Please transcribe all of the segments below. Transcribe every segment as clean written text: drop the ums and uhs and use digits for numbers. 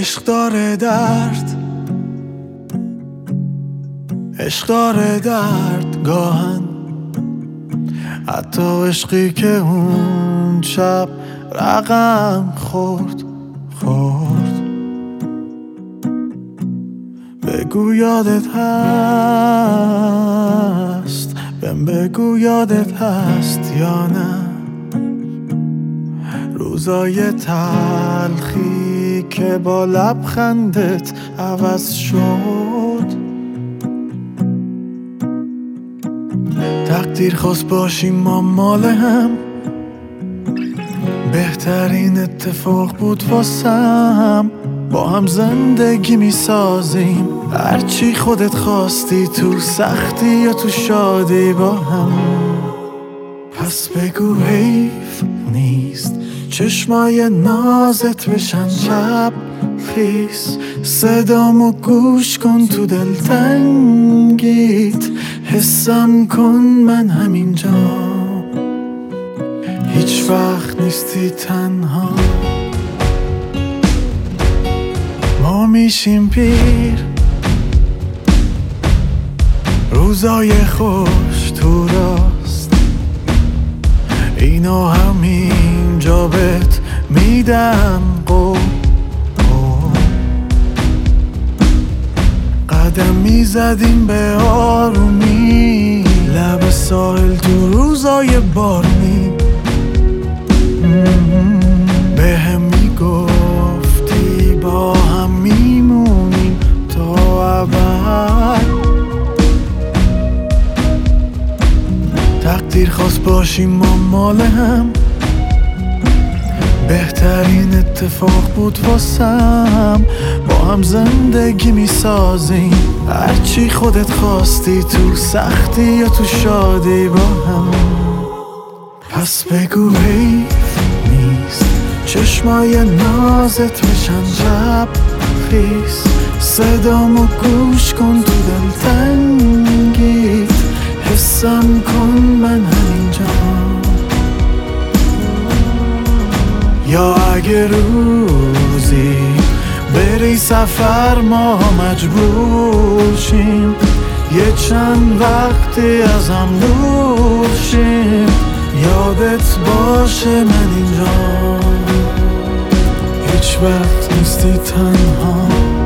عشق داره درد، عشق داره درد گاهن، حتی عشقی که اون شب رقم خورد. بگو یادت هست، بگو یادت هست یا نه روزای تلخی که با لبخندت عوض شد. تقدیر خواست باشیم ما مال هم، بهترین اتفاق بود واسم. با هم زندگی می سازیم، هرچی خودت خواستی، تو سختی یا تو شادی با هم. پس بگو حیف نیست چشمای نازت بشن شب خیس، صدامو گوش کن تو دلتنگیت، حسم کن من همینجا، هیچ وقت نیستی تنها. ما میشیم پیر، روزای خوش تو راست، اینا همینجا بهت میدن قول. قدم میزدیم به آرومی لب ساحل تو روزای بارونی، به هم میگفتی با هم میمونیم تا ابد. تقدیر خواست باشیم ما مال هم، بهترین اتفاق بود واسم. با هم زندگی میسازیم، هرچی خودت خواستی، تو سختی یا تو شادی با هم. پس بگو حیف نیست چشمای نازت بشن شب خیس، صدامو گوش کن تو دلتنگیت، حسم کن من همینجا. یا اگه روزی بری سفر ما مجبور شیم، یه چند وقتی از هم دور شیم، یادت باشه من اینجا، هیچ وقت نیستی تنها،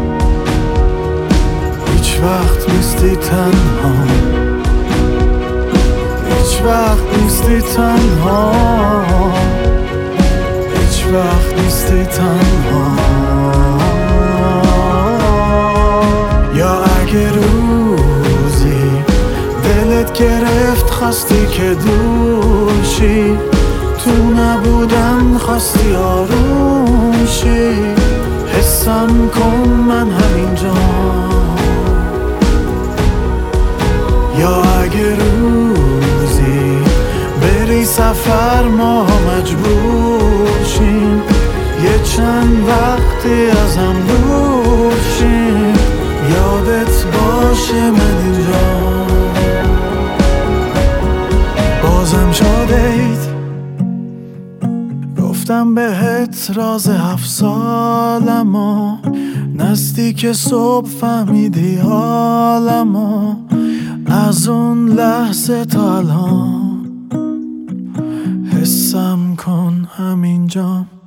هیچ وقت نیستی تنها، هیچ وقت نیستی تنها، هیچ وقت نیستی تنها. یا اگه روزی دلت گرفت خواستی که دور شی، تو نبودن خواستی آروم شی، حسم کن من همینجا. یا اگه روزی بری سفر ما مجبور شیم، یه چند وقتی از هم دور شیم، یادت باشه من اینجا. بازم شادید گفتم بهت راز 7 سالمو، نزدیک صبح فهمیدی حالمو، از اون لحظه تا الان حسم کن همینجا.